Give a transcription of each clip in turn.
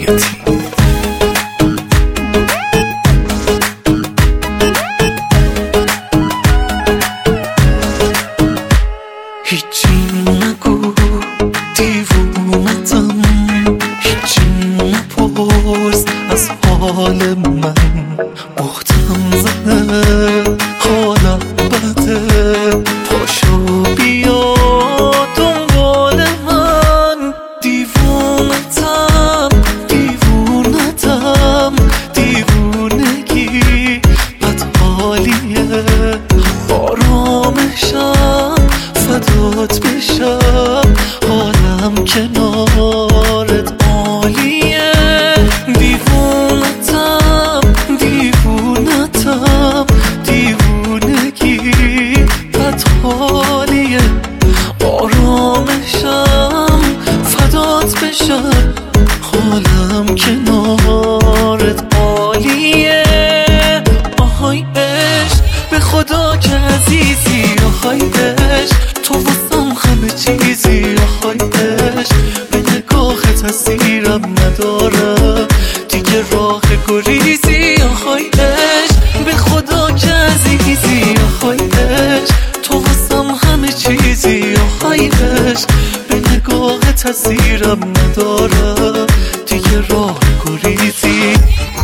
هیچی نگو دیوونتم، هیچی نپرس از حال من. بختم زده حالم بده، پاشو بیا دنبال من. دیوونتم دیوونتم، دیوونگی بدحالیه. آرامشم فدات بشم، حالم کنارت عالیه. دیوونتم دیوونتم، دیوونگی بدحالیه. آرامشم فدات بشم، حالم کنارت عالیه. آهای عشق به خدا که عزیزی، آهای عشق تو واسم همه چیزی. آهای عشق به نگاهت اسیرم ندارم دیگه راه گریزی. آهای عشق به خدا که عزیزی، آهای عشق تو واسم همه چیزی. آهای عشق به نگاهت اسیرم ندارم دیگه راه گریزی.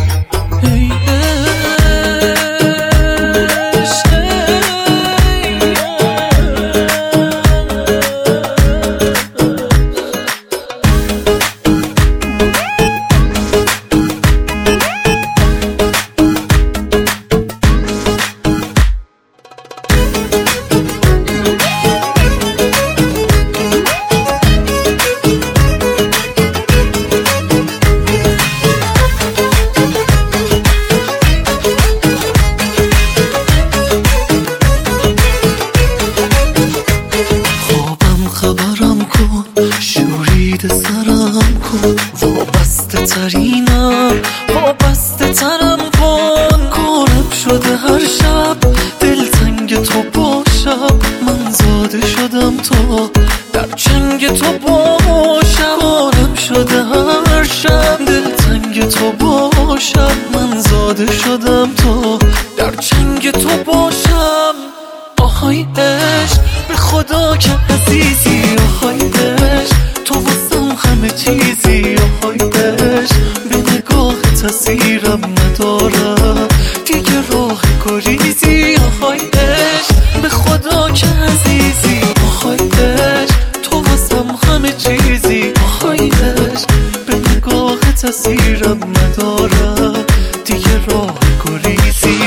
خبرم کن، شورید سرم کن، وابسته ترینم وابسته ترم کن. کارم شده هر شب دلتنگ تو باشم، من زاده شدم تا در چنگ تو باشم. کارم شده هر شب دلتنگ تو باشم، من زاده شدم تا در چنگ تو باشم. آهای عشق به خدا که عزیزی، آهای عشق تو واسم همه چیزی. آهای عشق به نگاهت اسیرم ندارم دیگه راه گریزی. آهای عشق به خدا که عزیزی، آهای عشق تو واسم همه چیزی. آهای عشق به نگاهت اسیرم ندارم دیگه راه گریزی.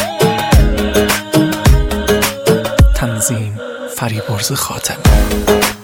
تنظیم فریبرز خاتمی.